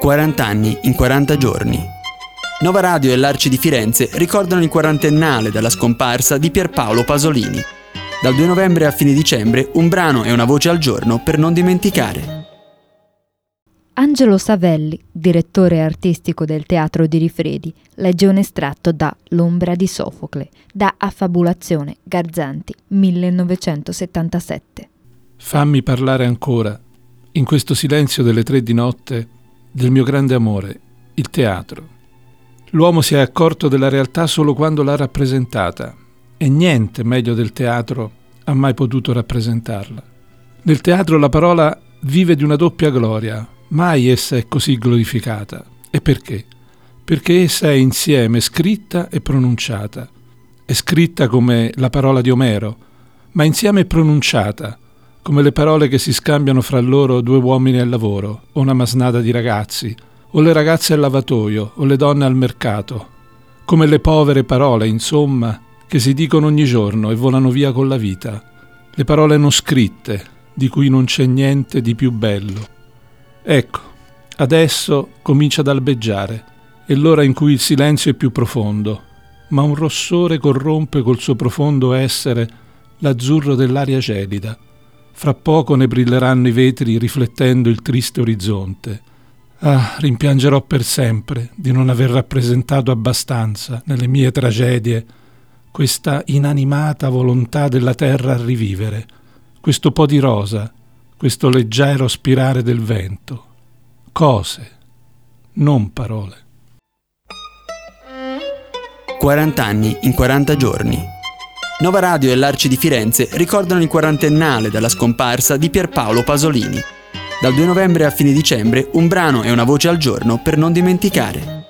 40 anni in 40 giorni. Nova Radio e l'Arci di Firenze ricordano il quarantennale dalla scomparsa di Pierpaolo Pasolini. Dal 2 novembre a fine dicembre, un brano e una voce al giorno per non dimenticare. Angelo Savelli, direttore artistico del Teatro di Rifredi, legge un estratto da L'ombra di Sofocle, da Affabulazione, Garzanti, 1977. Fammi parlare ancora, in questo silenzio delle 3 di notte, del mio grande amore, il teatro. L'uomo si è accorto della realtà solo quando l'ha rappresentata, e niente meglio del teatro ha mai potuto rappresentarla. Nel teatro la parola vive di una doppia gloria, mai essa è così glorificata. E perché? Perché essa è insieme scritta e pronunciata. È scritta come la parola di Omero, ma insieme è pronunciata, come le parole che si scambiano fra loro 2 uomini al lavoro, o una masnada di ragazzi, o le ragazze al lavatoio, o le donne al mercato, come le povere parole, insomma, che si dicono ogni giorno e volano via con la vita, le parole non scritte, di cui non c'è niente di più bello. Ecco, adesso comincia ad albeggiare, è l'ora in cui il silenzio è più profondo, ma un rossore corrompe col suo profondo essere l'azzurro dell'aria gelida. Fra poco ne brilleranno i vetri riflettendo il triste orizzonte. Ah, rimpiangerò per sempre di non aver rappresentato abbastanza nelle mie tragedie questa inanimata volontà della terra a rivivere, questo po' di rosa, questo leggero spirare del vento. Cose, non parole. 40 anni in 40 giorni. Nova Radio e l'Arci di Firenze ricordano il quarantennale dalla scomparsa di Pierpaolo Pasolini. Dal 2 novembre a fine dicembre, un brano e una voce al giorno per non dimenticare.